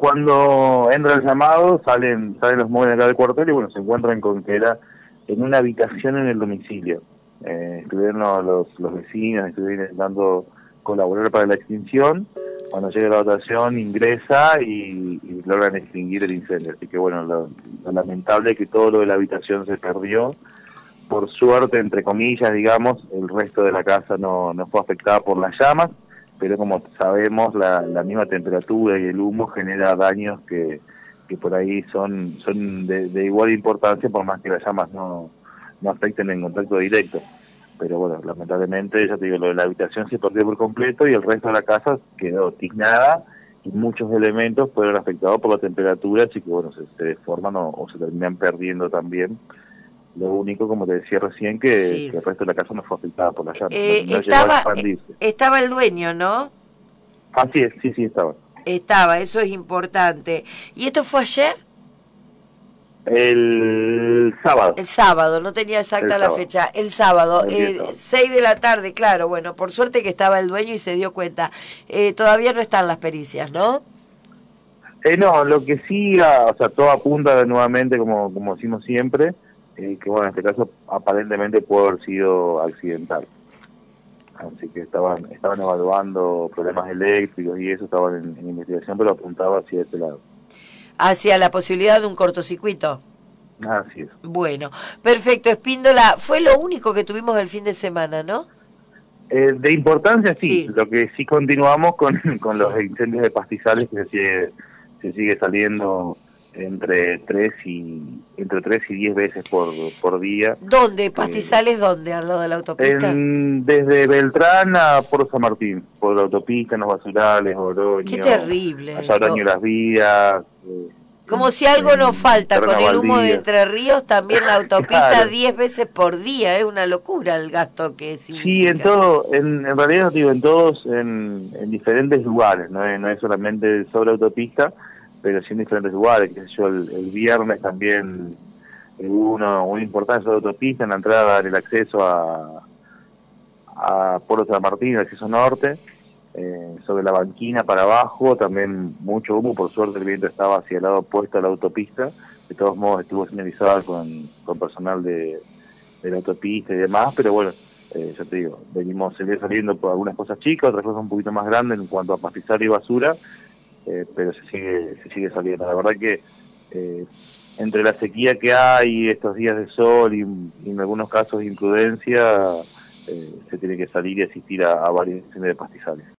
cuando entra el llamado, salen los móviles acá del cuartel y bueno, se encuentran con que era en una habitación en el domicilio. Estuvieron los vecinos, estuvieron intentando colaborar para la extinción. Cuando llega la dotación ingresa y logran extinguir el incendio. Así que bueno, lo lamentable es que todo lo de la habitación se perdió. Por suerte, entre comillas, digamos, el resto de la casa no fue afectada por las llamas, pero como sabemos, la misma temperatura y el humo genera daños que por ahí son de igual importancia, por más que las llamas no afecten en contacto directo. Pero bueno, lamentablemente, ya te digo, lo de la habitación se perdió por completo y el resto de la casa quedó tiznada y muchos elementos fueron afectados por la temperatura, así que bueno, se deforman o se terminan perdiendo también. Lo único, como te decía recién, que Sí. el resto de la casa no fue afectada por la llama, no llegó a expandirse. Estaba el dueño, ¿no? Así es, sí, estaba. Estaba, eso es importante. ¿Y esto fue ayer? El sábado. El sábado, no tenía El exacta la sábado. fecha. El sábado, El día sábado. 6 de la tarde, claro. Bueno, por suerte que estaba el dueño y se dio cuenta. Todavía no están las pericias, ¿no? No, lo que sí, o sea, todo apunta nuevamente, como decimos siempre, que bueno, en este caso aparentemente puede haber sido accidental. Así que estaban evaluando problemas eléctricos y eso, estaban en investigación, pero apuntaba hacia ese lado. Hacia la posibilidad de un cortocircuito. Así es. Bueno, perfecto, Espíndola. Fue lo único que tuvimos el fin de semana, ¿no? De importancia sí, Sí, lo que sí continuamos con los sí. incendios de pastizales que se sigue saliendo entre 3 y 10 veces por día. ¿Dónde? ¿Pastizales dónde? ¿Al lado de la autopista? Desde Beltrán a Puerto San Martín, por la autopista, en los basurales, Qué Oroño, terrible allá Oroño esto. Las Vías, Como si algo nos en falta, con Terrenos el humo de Baldíos. Entre Ríos, también la autopista Claro. 10 veces por día, es una locura el gasto que Sí, significa. en realidad digo, en todos, en diferentes lugares, no es solamente sobre autopista, pero sí en diferentes lugares, qué sé yo, el viernes también hubo una importancia sobre autopista en la entrada del acceso a Puerto San Martín, el acceso norte, sobre la banquina para abajo, también mucho humo, por suerte el viento estaba hacia el lado opuesto a la autopista, de todos modos estuvo señalizado con personal de la autopista y demás, pero bueno, ya te digo, seguir saliendo por algunas cosas chicas, otras cosas un poquito más grandes en cuanto a pastizal y basura, pero se sigue saliendo. La verdad que entre la sequía que hay, estos días de sol y en algunos casos de imprudencia, se tiene que salir y asistir a varios incendios de pastizales.